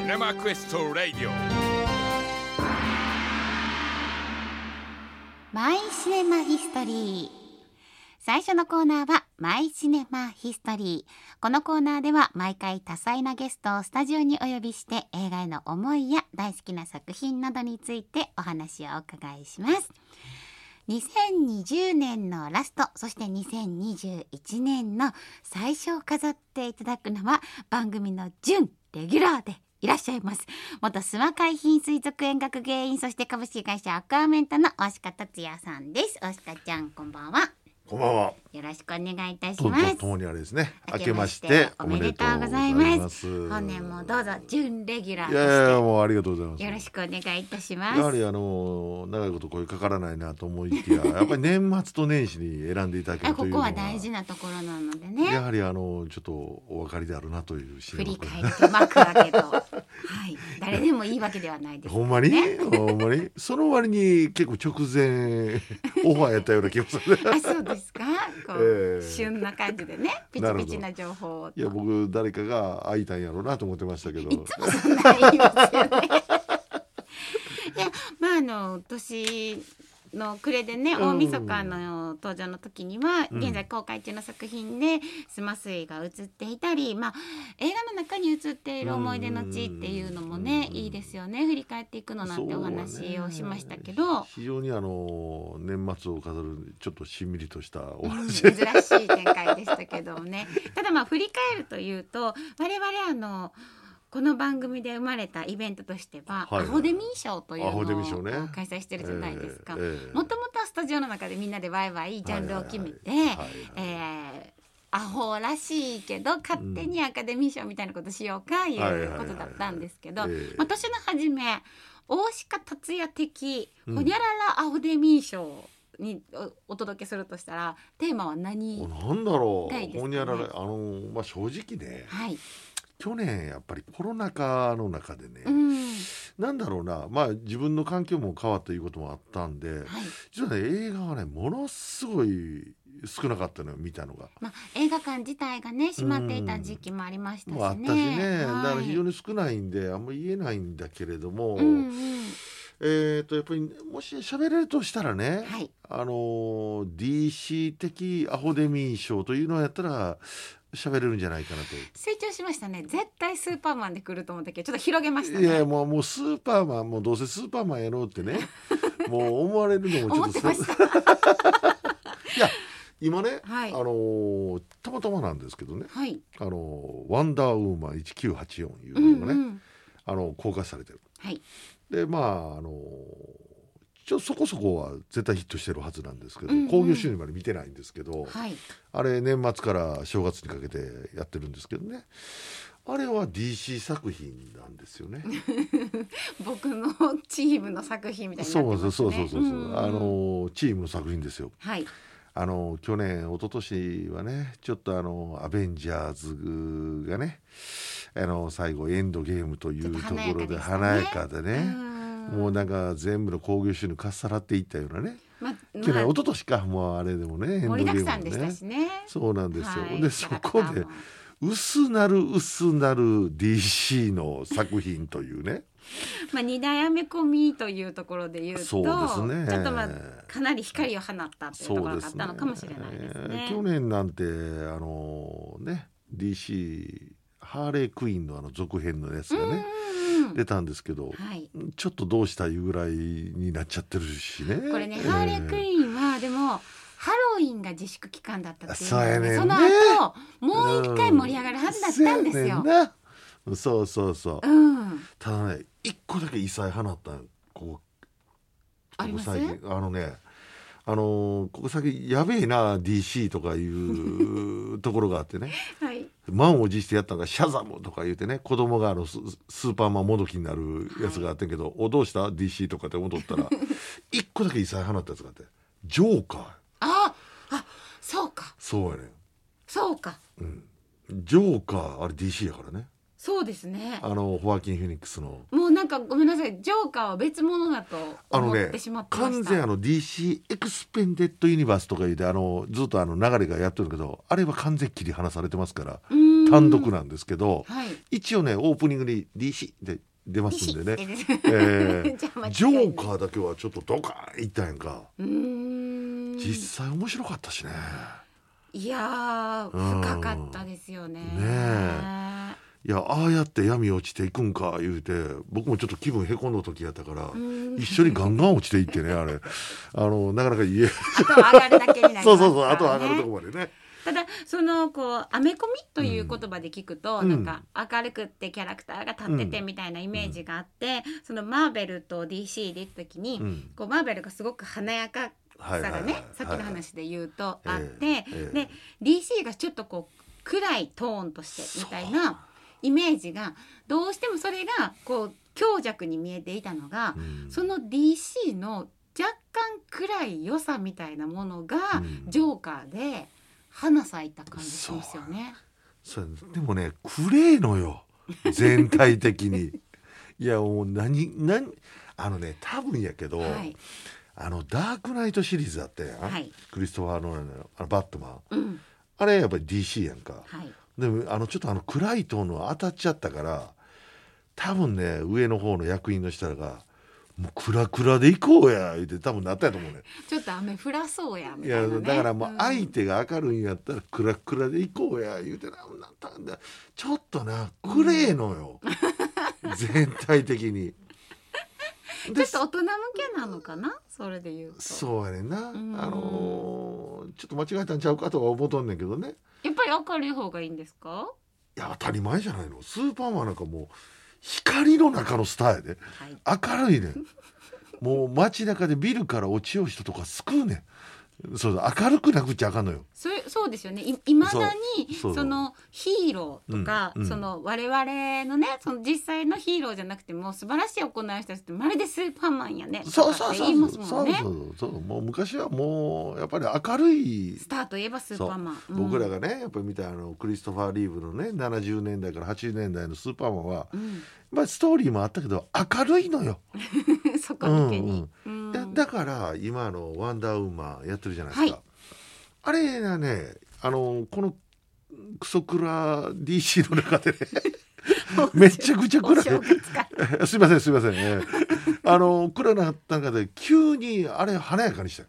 ネマクエストラディオマイシネマヒストリー。最初のコーナーはマイシネマヒストリー。このコーナーでは毎回多彩なゲストをスタジオにお呼びして映画への思いや大好きな作品などについてお話をお伺いします。2020年のラスト、そして2021年の最初を飾っていただくのは番組の準レギュラーでいらっしゃいます元諏訪海浜水族園学芸員、そして株式会社アクアメンタの大鹿達也さんです。大鹿ちゃん、こんばんは。 こんばんは。 よろしくお願いいたします。 ともにあれですね。 明けましておめでとうございます。本年もどうぞ準レギュラーとして。 いやもうありがとうございます。 よろしくお願いいたします。 やはり長いこと声かからないなと思いきや、やっぱり年末と年始に選んでいただけるというのはここは大事なところなのでね。 やはりちょっとお分かりであるなという振り返ってまくわけど、はい、誰でもいいわけではないです、ね。 ほんまにその割に結構直前オファーやったような気がする。 あ、そうですか。旬な感じでね、ピチピチな情報を。 いや、僕誰かが会いたんやろうなと思ってましたけど、 いつもそんな言いますよね。いや、年の暮れでね、大晦日の登場の時には、現在公開中の作品でスマスイが映っていたり、映画の中に映っている思い出の地っていうのもね、いいですよね。振り返っていくのなんてお話をしましたけど、 非常に年末を飾るちょっとしんみりとしたお話、 珍しい展開でしたけどもね。ただ振り返るというと、我々この番組で生まれたイベントとしては、アホデミー賞というのを開催してるじゃないですか。もともとはスタジオの中でみんなでワイワイジャンルを決めて、アホらしいけど勝手にアカデミー賞みたいなことしようかいうことだったんですけど、年の初め大鹿達也的ホニャララアホデミー賞にお届けするとしたら、テーマは何なんだろう。 がいいですかね。 ホニャララ正直ね、 はい、 去年やっぱりコロナ禍の中でね、なんだろうな、自分の環境も変わったということもあったんで、実はね、映画はねものすごい少なかったのよ、見たのが。 映画館自体がね閉まっていた時期もありましたしね。 あったしね、だから非常に少ないんであんまり言えないんだけれども、やっぱりもし喋れるとしたらね、DC 的アホデミー賞というのをやったら喋れるんじゃないかなと。 成長しましたね。絶対スーパーマンで来ると思ったけど、ちょっと広げましたね。 いやもうスーパーマン、もうどうせスーパーマンやろうってねもう思われるのもちょっと思ってましたいや今ね、たまたまなんですけどね、ワンダーウーマン1984いうのがね、公開されてる。でそこそこは絶対ヒットしてるはずなんですけど、興行収入まで見てないんですけど、あれ年末から正月にかけてやってるんですけどね、あれは DC 作品なんですよね。 僕のチームの作品みたいになってますね。 そうチームの作品ですよ。去年一昨年はね、ちょっとアベンジャーズがね、最後エンドゲームというところで華やかでね、もうなんか全部の興行収入かっさらっていったようなね、去年一昨年か、もうあれでもね、エンドゲームもね、盛りだくさんでしたしね。そうなんですよ。でそこで薄なる DC の作品というね 2代編み込みというところで言うと、 そうですね、 ちょっとかなり光を放ったというところがあったのかもしれないですね。 去年なんてDC ハーレークイーンの続編のやつがね出たんですけど、ちょっとどうしたいうぐらいになっちゃってるしね。 これね、ハーレークイーンはでもハロウィンが自粛期間だったっていうので、その後もう一回盛り上がるはずだったんですよ。 そう、ただね、一個だけ異彩放ったあります？ ここ先やべえな DC とかいうところがあってね、満を持してやったのがシャザムとか言ってね、子供がスーパーマンもどきになるやつがあってんけど、どうした DC とかって思っとったら一個だけ異彩放ったやつがあって、ジョーカー。 そうか。 そうやね。 そうか。 ジョーカーあれ DC やからね。 そうですね。 ホワキン・フェニックスの。 もうなんかごめんなさい、ジョーカーは別物だと思ってしまってました。 完全DC エクスペンデッドユニバースとか言ってずっと流れがやってるけど、あれは完全切り離されてますから、 単独なんですけど、 はい、 一応ねオープニングに DC で出ますんでね、ジョーカーだけはちょっとドカーンいったやんか。実際面白かったしね。 いや深かったですよね。 いやああやって闇落ちていくんか言うて、僕もちょっと気分へこんだ時やったから一緒にガンガン落ちていってね、あれなかなか家あとは上がるだけになりますからね。 そうあとは上がるとこまでね。 ただそのこうアメコミという言葉で聞くと、なんか明るくってキャラクターが立っててみたいなイメージがあって、そのマーベルと DC で行った時に、こうマーベルがすごく華やかさがね、さっきの話で言うとあって、で DC がちょっとこう暗いトーンとしてみたいなイメージがどうしてもそれがこう強弱に見えていたのが、その DC の若干暗い良さみたいなものがジョーカーで花咲いた感じしますよね。 そうでもね暗いのよ全体的に。いやもう何多分やけど、ダークナイトシリーズあってクリストファー・ノーランのバットマン、あれやっぱり DC やんか。でもちょっと暗いトーンの当たっちゃったから、多分ね上の方の役員の人らがもうクラクラで行こうや言って多分なったやと思うね。 ちょっと雨降らそうやみたいなね。 いやだからもう相手が明るいんやったらクラクラで行こうや言うてなったんだ。ちょっとな暗えのよ、全体的に。 ちょっと大人向けなのかな、それで言うと。 そうやねんな。ちょっと間違えたんちゃうかとは思うとんねんけどね。 やっぱり明るい方がいいんですか。 いや当たり前じゃないの。スーパーマンなんかもう光の中のスターやで、明るいねん。もう街中でビルから落ちよう人とか救うねん。そう明るくなくちゃあかんのよ。 そうですよね。いまだにそのヒーローとか、その我々のね、その実際のヒーローじゃなくても素晴らしい行いをした人ってまるでスーパーマンやねとかって言いますもんね。 そうもう昔はもうやっぱり明るいスターといえばスーパーマン。 僕らがねやっぱり見たクリストファー・リーブのね70年代から80年代のスーパーマンは、まあストーリーもあったけど明るいのよ。 そこ抜けに。 だから今ワンダーウーマンやってるじゃないですか。あれがねこのクソクラ DC の中でねめちゃくちゃ暗いすいません暗なった中で急にあれ華やかにした。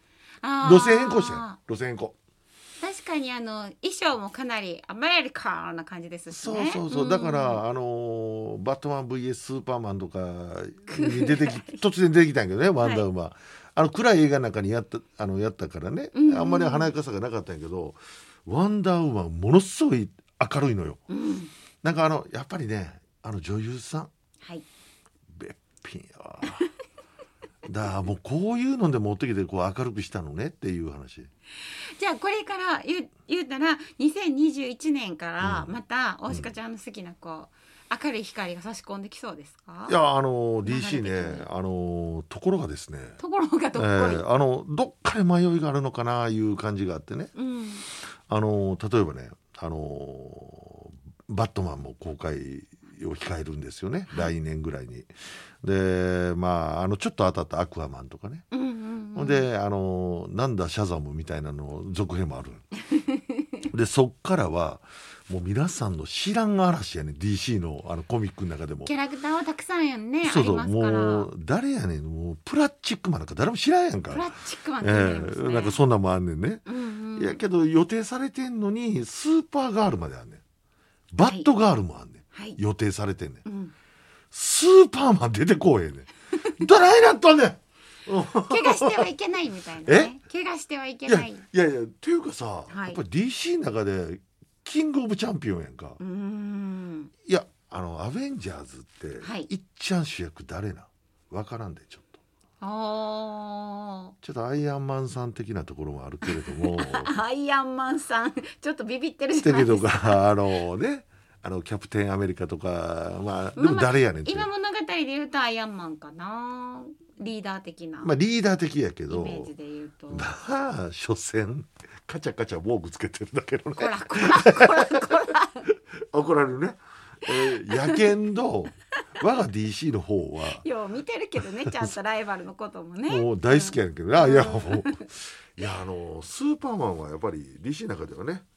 路線変更した路線変更。 確かに衣装もかなりアメリカな感じですしね。 そうだからバットマン VS スーパーマンとかに出てき突然出てきたんやけどねワンダーウーマン、暗い映画の中にやったからね、あんまり華やかさがなかったんやけど、ワンダーウーマンものすごい明るいのよ、なんかやっぱりね女優さん、べっぴんやわだからもうこういうので持ってきてこう明るくしたのねっていう話。 じゃあこれから言うたら2021年からまた大鹿ちゃんの好きなこう明るい光が差し込んできそうですか。 いやDC ねところがですねところがどっこい、どっかで迷いがあるのかないう感じがあってね、例えばねバットマンも公開を控えるんですよね、来年ぐらいに。でまあちょっと当たったアクアマンとかね、でなんだシャザムみたいなの続編もあるでそっからはもう皆さんの知らん嵐やね DC のコミックの中でもキャラクターはたくさんやんね。 そうありますからもう誰やねん、もうプラッチックマンなんか誰も知らんやんか。 プラッチックマンって言いますね、 なんかそんなんもあんねんね、いやけど予定されてんのにスーパーガールまであんねん、バッドガールもあんねん、予定されてんねん、スーパーマン出てこうへんねんどないなったんねん怪我してはいけないみたいなね。怪我してはいけない。 いやっていうかさ、やっぱり DC の中でキングオブチャンピオンやんか。いやアベンジャーズっていっちゃん主役誰な分からんでちょっと。ちょっとアイアンマンさん的なところもあるけれどもアイアンマンさんちょっとビビってるじゃないですか。 だけどねキャプテンアメリカとかでも誰やねんって、 今物語で言うとアイアンマンかな、リーダー的な、 リーダー的やけどイメージで言うと所詮カチャカチャ防具つけてるだけのね。 こら怒られるね。やけんど我が DC の方はよう見てるけどね、ちゃんとライバルのこともねもう大好きやねんけど、いやもうスーパーマンはやっぱり DC の中ではね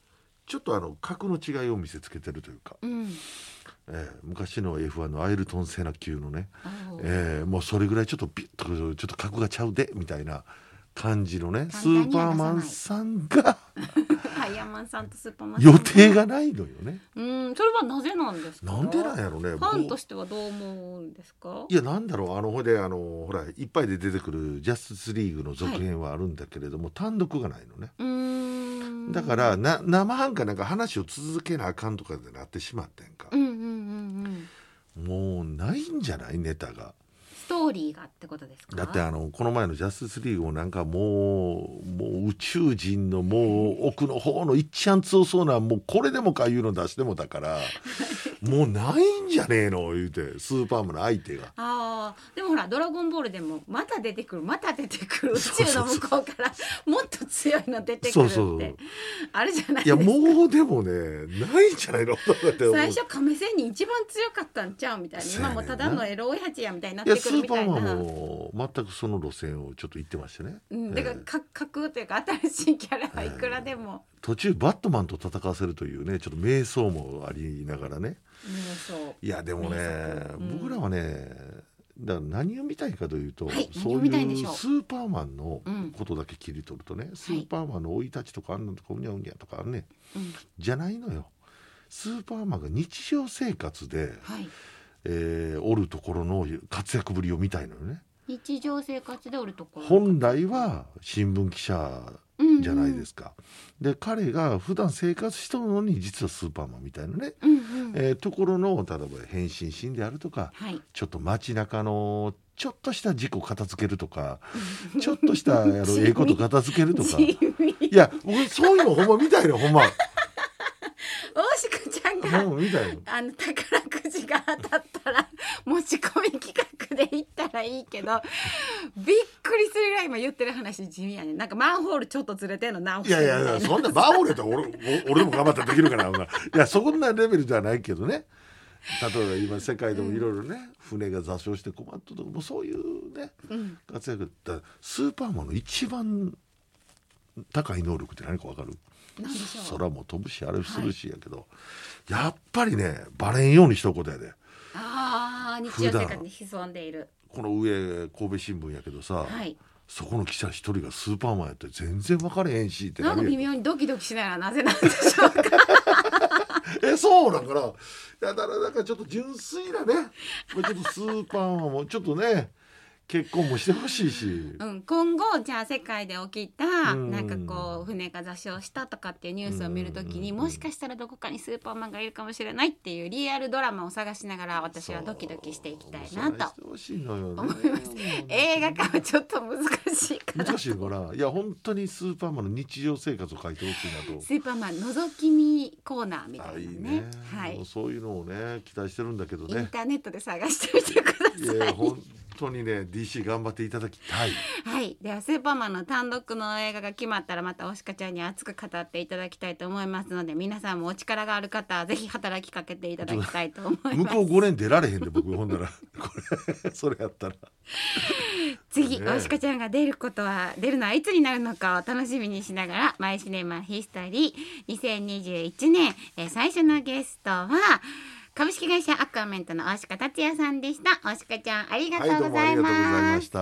ちょっと格の違いを見せつけてるというか、昔の F1 のアイルトン・セナ級のね、もうそれぐらいちょっとビッとちょっと格がちゃうでみたいな感じのね、スーパーマンさんがアイアンマンさんとスーパーマン予定がないのよね。 それはなぜなんですか。 なんでなんやろね。 ファンとしてはどう思うんですか。 いやなんだろう、ほいでほらいっぱいで出てくるジャスティスリーグの続編はあるんだけれども、単独がないのね。だから生半可なんか話を続けなあかんとかでなってしまってんか、もうないんじゃない、ネタが。 ストーリーがってことですか。 だってこの前のジャスティスリーグもなんかもう宇宙人のもう奥の方のいっちゃん強そうな、もうこれでもかいうの出してもだからもうないんじゃねえの言うて、スーパーマンの相手が。 でもほらドラゴンボールでもまた出てくる宇宙の向こうからもっと強いの出てくるってあるじゃないですか。 いやもうでもねないんじゃないの最初亀仙人一番強かったんちゃうみたいな、今もただのエロ親父やみたいになってくるみたいな。 スーパーマンも全くその路線をちょっと言ってましたね。 だから架空というか新しいキャラはいくらでも、 途中バットマンと戦わせるというね、ちょっと迷走もありながらね。いやでもね、僕らはねだから何を見たいかというと、そういうスーパーマンのことだけ切り取るとね、スーパーマンの生い立ちとかあんなとかうにゃうにゃとかね、じゃないのよ。スーパーマンが日常生活で、おるところの活躍ぶりを見たいのよね。 日常生活でおるところ、 本来は新聞記者じゃないですか。で彼が普段生活しとるのに実はスーパーマンみたいなね、ところの例えば変身シーンであるとか、ちょっと街中のちょっとした事故片付けるとかちょっとしたええこと片付けるとかいや僕そういうのほんま見たいのほんま。 大鹿ちゃんが宝くじが当たったら持ち込み企画で行ったらいいけど、びっくりするぐらい今言ってる話地味やね。なんかマンホールちょっとずれてんの直してみたいな。 いやそんなマンホールやったら俺でも頑張ったらできるからいやそんなレベルじゃないけどね。例えば今世界でもいろいろね、船が座礁して困ったとかもうそういうね、活躍だ。スーパーマンの一番高い能力って何か分かる？空も飛ぶしあれするしやけど、やっぱりねバレんようにしとくことやで。 日常生活に潜んでいる。 この上神戸新聞やけどさ、そこの記者一人がスーパーマンやって全然分かれへんしってなんか微妙にドキドキしながらなぜなんでしょうか。 そうなんかな。だからなんかちょっと純粋なねちょっとスーパーマンもちょっとね結婚もしてほしいし、 今後じゃあ世界で起きた、なんかこう船が座礁したとかっていうニュースを見るときに、もしかしたらどこかにスーパーマンがいるかもしれないっていうリアルドラマを探しながら私はドキドキしていきたいなと思います。映画化はちょっと難しいから難しいからいや本当にスーパーマンの日常生活を書いてほしいなと。 スーパーマン覗き見コーナーみたいなね、 そういうのをね期待してるんだけどね。 インターネットで探してみてください。 本当にね DC 頑張っていただきたい。 ではスーパーマンの単独の映画が決まったらまたおしかちゃんに熱く語っていただきたいと思いますので、皆さんもお力がある方はぜひ働きかけていただきたいと思います。 向こう5年出られへんで僕ほんならそれやったら次、おしかちゃんが出るのはいつになるのかを楽しみにしながらマイシネマヒストリー2021年、最初のゲストは株式会社アクアメントの大鹿達也さんでした。大鹿ちゃんありがとうございました。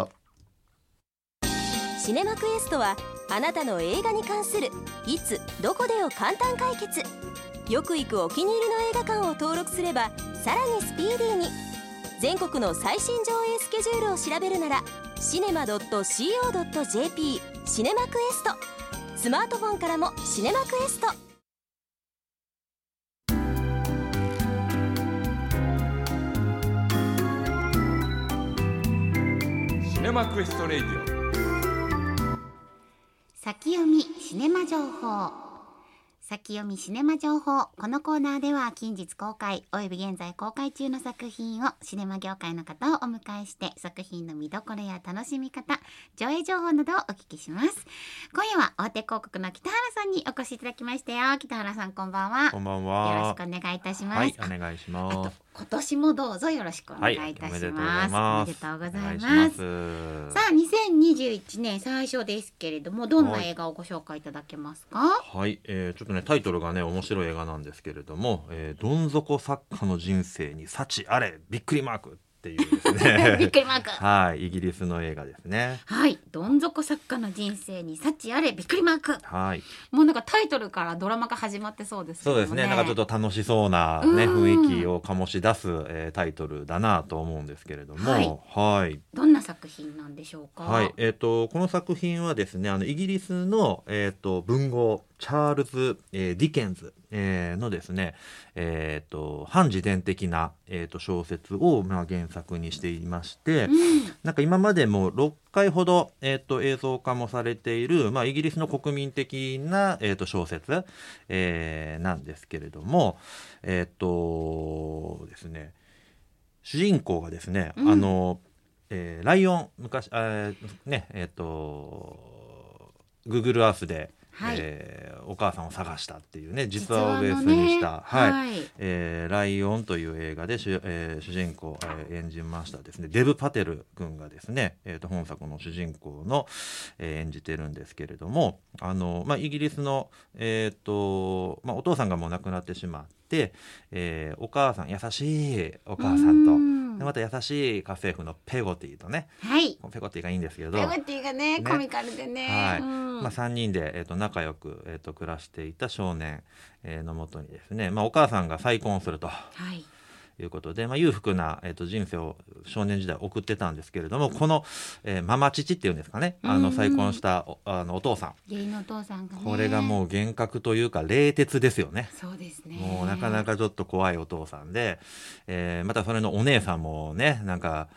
シネマクエストはあなたの映画に関するいつどこでを簡単解決。よく行くお気に入りの映画館を登録すればさらにスピーディーに。全国の最新上映スケジュールを調べるならシネマ .co.jp シネマクエスト。スマートフォンからもシネマクエスト。 シネマクエストレディオ先読みシネマ情報。先読みシネマ情報。このコーナーでは近日公開および現在公開中の作品をシネマ業界の方をお迎えして作品の見どころや楽しみ方、上映情報などをお聞きします。今夜は大手広告の北原さんにお越しいただきましたよ。北原さんこんばんは。 こんばんは。 よろしくお願いいたします。 はい、お願いします。 今年もどうぞよろしくお願いいたします。 おめでとうございます。さあ2021年最初ですけれども、どんな映画をご紹介いただけますか？ はい、ちょっとねね、タイトルがね面白い映画なんですけれども、どん底作家の人生に幸あれびっくりマークっていうですねびっくりマークはい、イギリスの映画ですね。 はい、どん底作家の人生に幸あれびっくりマーク。 はい、 もうなんかタイトルからドラマが始まってそうですけどもね。 そうですね、なんかちょっと楽しそうな、ね、雰囲気を醸し出す、タイトルだなと思うんですけれども、 はい、 はい、 どんな作品なんでしょうか。 はい、この作品はですね、イギリスの、文豪チャールズ、ディケンズ、のですね、反自伝的な、小説を、原作にしていまして、なんか今までも6回ほど、映像化もされている、イギリスの国民的な、小説、なんですけれども、ですね、主人公がですね、ライオン昔ねGoogle Earth で、はい、お母さんを探したっていうね実話をベースにした、ライオンという映画で主人公を演じましたですねデブ・パテル君がですね、本作の主人公の、演じてるんですけれどもイギリスの、お父さんがもう亡くなってしまって、お母さん優しいお母さんとでまた優しい家政婦のペゴティとね、 はい、 ペゴティがいいんですけどペゴティが ねコミカルでね、 はい3人で、仲良く、暮らしていた少年、のもとにですね、お母さんが再婚すると、いうことで、裕福な、人生を少年時代送ってたんですけれどもこの、ママ父っていうんですかね再婚したお父さん義理のお父さんがねこれがもう幻覚というか冷徹ですよね。 そうですね、 もうなかなかちょっと怖いお父さんで、またそれのお姉さんもねなんか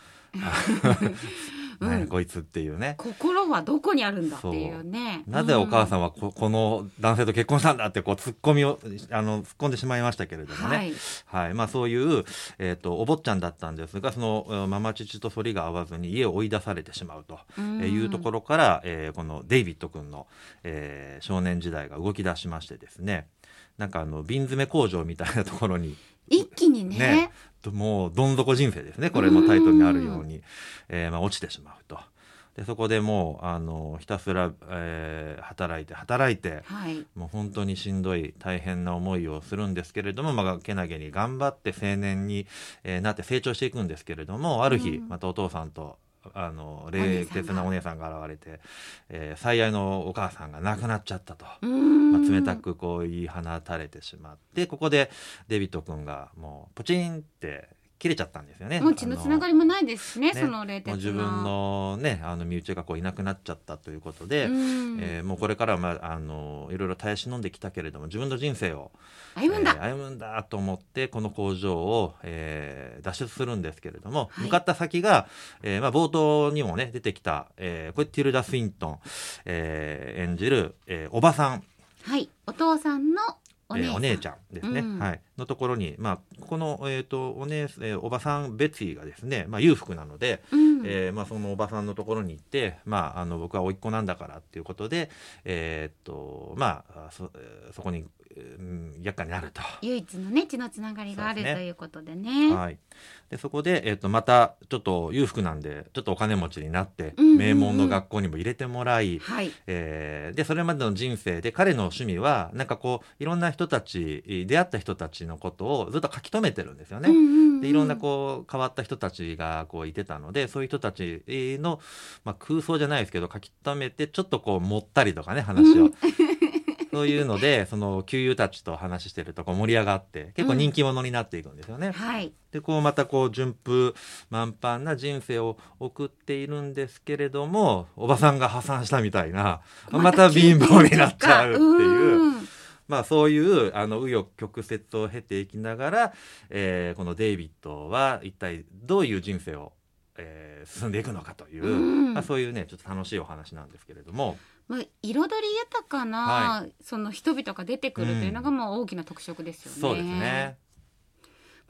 こいつっていうね心はどこにあるんだっていうねなぜお母さんはこの男性と結婚したんだってこう突っ込んでしまいましたけれどもね、そういう、お坊ちゃんだったんですがそのママ父と反りが合わずに家を追い出されてしまうというところから、このデイビッド君の、少年時代が動き出しましてですねなんか瓶詰め工場みたいなところに一気に ねもうどん底人生ですねこれのタイトルにあるように、落ちてしまうとでそこでもうひたすら、働いて、もう本当にしんどい大変な思いをするんですけれども、けなげに頑張って青年に、なって成長していくんですけれどもある日またお父さんと冷徹なお姉さんが現れて、最愛のお母さんが亡くなっちゃったと、冷たくこう言い放たれてしまってここでデビッド君がもうポチンって切れちゃったんですよね。 もう血のつながりもないですねその冷徹な自分のね身内がこういなくなっちゃったということで、もうこれからはいろいろ耐え忍んできたけれども自分の人生を歩むんだと思ってこの工場を、脱出するんですけれども、向かった先が、冒頭にもね出てきた、これティルダ・スウィントン、演じる、おばさん、 お父さんのお姉ちゃんですね、のところに、この、おばさんベツィがですね、裕福なので、そのおばさんのところに行って、僕は甥っ子なんだからっていうことで、そこに、厄介になると唯一のね血のつながりがあるということでね、 でそこで、またちょっと裕福なんでちょっとお金持ちになって、名門の学校にも入れてもらい、でそれまでの人生で彼の趣味はなんかこういろんな人たち出会った人たちのことをずっと書き留めてるんですよね、でいろんなこう変わった人たちがこういてたのでそういう人たちの、空想じゃないですけど書き留めてちょっとこう盛ったりとかね話をそういうのでその旧友たちと話してるとこう盛り上がって結構人気者になっていくんですよね、でこうまたこう順風満帆な人生を送っているんですけれどもおばさんが破産したみたいなまた貧乏になっちゃうっていうそういう紆余曲折を経ていきながら、このデイビッドは一体どういう人生を、進んでいくのかという、そういうねちょっと楽しいお話なんですけれども、 彩り豊かな、その人々が出てくるというのがもう大きな特色ですよね。 そうですね。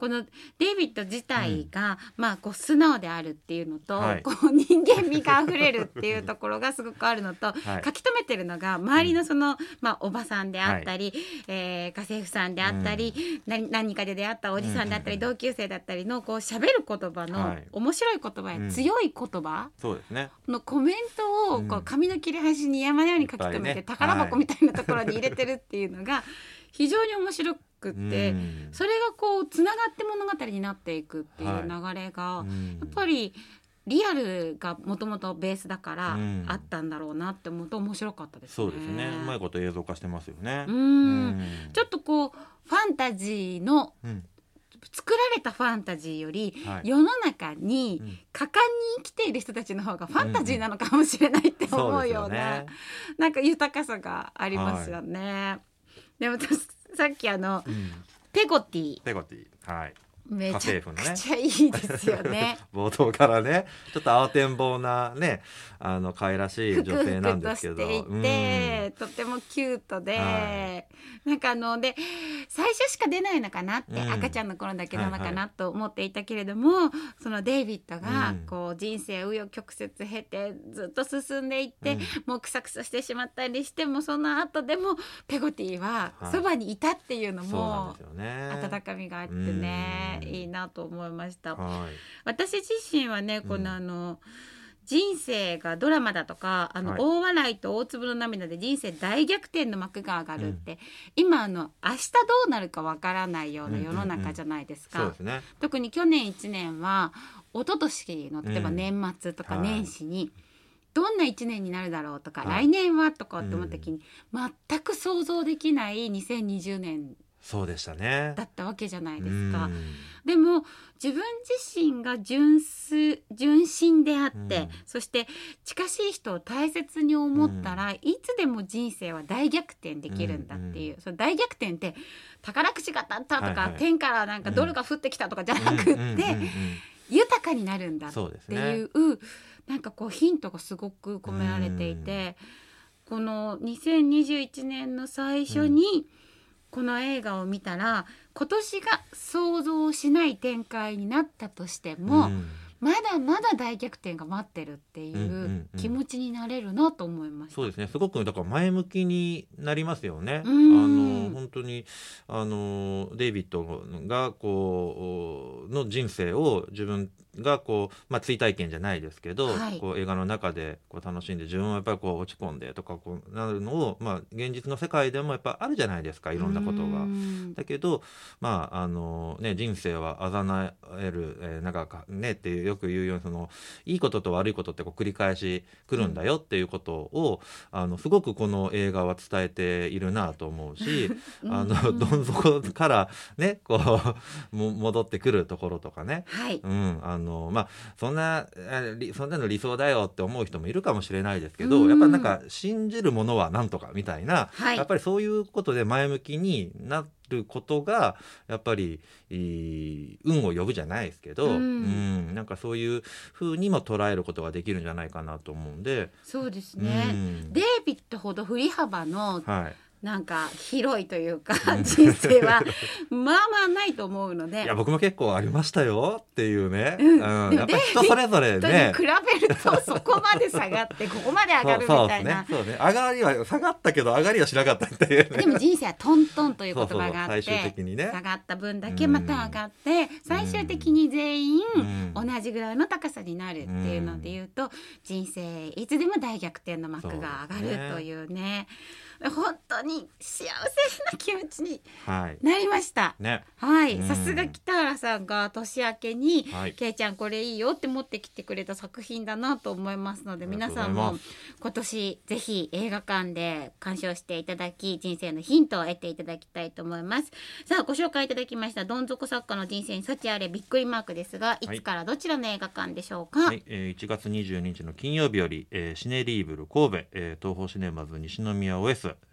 このデイビッド自体が、こう素直であるっていうのと、こう人間味があふれるっていうところがすごくあるのと、書き留めてるのが周りのその、おばさんであったり、家政婦さんであったり、何かで出会ったおじさんであったり、同級生だったりのこう喋る言葉の面白い言葉や強い言葉のコメントをこう紙の切れ端に山のように書き留めて、宝箱みたいなところに入れてるっていうのが非常に面白くって、それがこうつながって物語になっていくっていう流れが、やっぱりリアルがもともとベースだからあったんだろうなって思うと面白かったですね。 そうですね、うまいこと映像化してますよね。 ちょっとこうファンタジーの、作られたファンタジーより、世の中に果敢に生きている人たちの方がファンタジーなのかもしれないって思うような、なんか豊かさがありますよね。でもさっきペゴティ、めちゃくちゃいいですよね。 冒頭からね、ちょっと慌てんぼうなね、可愛らしい女性なんですけど、 ふくふくとしていて、とてもキュートで、なんかで最初しか出ないのかなって、赤ちゃんの頃だけなのかなと思っていたけれども、そのデイビッドがこう人生紆余曲折経てずっと進んでいって、もうクサクサしてしまったりしても、その後でもペゴティはそばにいたっていうのも温かみがあってね、いいなと思いました。私自身はね、この人生がドラマだとか、大笑いと大粒の涙で人生大逆転の幕が上がるって、今明日どうなるかわからないような世の中じゃないですか。特に去年1年は一昨年の例えば年末とか年始に、どんな1年になるだろうとか、来年はとかって思った時に、全く想像できない2020年そうでしたね、 だったわけじゃないですか。でも自分自身が純真であって、そして近しい人を大切に思ったら、いつでも人生は大逆転できるんだっていう、その大逆転って宝くじが当たったとか、天からなんかドルが降ってきたとかじゃなくって、豊かになるんだっていう、なんかこうヒントがすごく込められていて、この2021年の最初に、この映画を見たら、今年が想像しない展開になったとしても、まだまだ大逆転が待ってるっていう気持ちになれるなと思いました。 そうですね、すごくだから前向きになりますよね。本当にデイビッドがこうの人生を自分がこう、追体験じゃないですけど、こう映画の中でこう楽しんで、自分はやっぱりこう落ち込んでとかこうなるのを、現実の世界でもやっぱあるじゃないですか、いろんなことが。だけど、人生は贖える、なんかねってよく言うように、そのいいことと悪いことってこう繰り返し来るんだよっていうことを、すごくこの映画は伝えているなと思うし、どん底からねこう戻ってくるところとかね、そんなの理想だよって思う人もいるかもしれないですけど、やっぱなんか信じるものはなんとかみたいな、やっぱりそういうことで前向きになることがやっぱり運を呼ぶじゃないですけど、なんかそういう風にも捉えることができるんじゃないかなと思うんで。 そうですね、デイビッドほど振り幅の、なんか広いというか人生はまあないと思うので、 いや僕も結構ありましたよっていうね、やっぱり人それぞれね比べるとそこまで下がってここまで上がるみたいな、 そうですね、上がりは下がったけど上がりはしなかったっていう、 でも人生はトントンという言葉があって、 最終的にね下がった分だけまた上がって、最終的に全員同じぐらいの高さになるっていうので言うと、人生いつでも大逆転の幕が上がるというね、本当に幸せな気持ちになりました。さすが北原さんが年明けに、けいちゃんこれいいよって持ってきてくれた作品だなと思いますので、皆さんも今年ぜひ映画館で鑑賞していただき、人生のヒントを得ていただきたいと思います。さあ、ご紹介いただきましたどん底作家の人生に幸あれびっくりマークですが、いつからどちらの映画館でしょうか。 1月22日の金曜日より、シネリーブル神戸、東宝シネマズ西宮 OS、大阪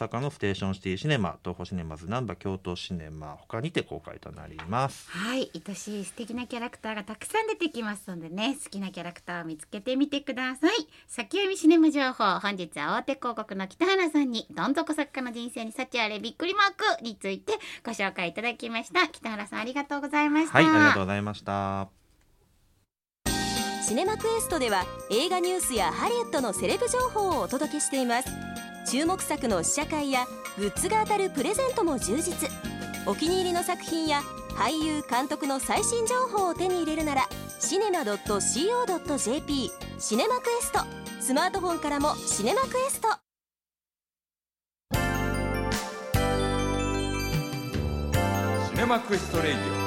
阪のステーションシティシネマ、東宝シネマズ難波京都シネマ他にて公開となります。 はい、愛しい素敵なキャラクターがたくさん出てきますのでね、好きなキャラクターを見つけてみてください。先読みシネマ情報、本日は大手広告の北原さんにどん底作家の人生に幸あれびっくりマークについてご紹介いただきました。北原さんありがとうございました。 はい、ありがとうございました。 シネマクエストでは映画ニュースやハリウッドのセレブ情報をお届けしています。注目作の試写会やグッズが当たるプレゼントも充実。お気に入りの作品や俳優監督の最新情報を手に入れるならシネマ .co.jp シネマクエスト、スマートフォンからもシネマクエスト。 シネマクエストレイディオ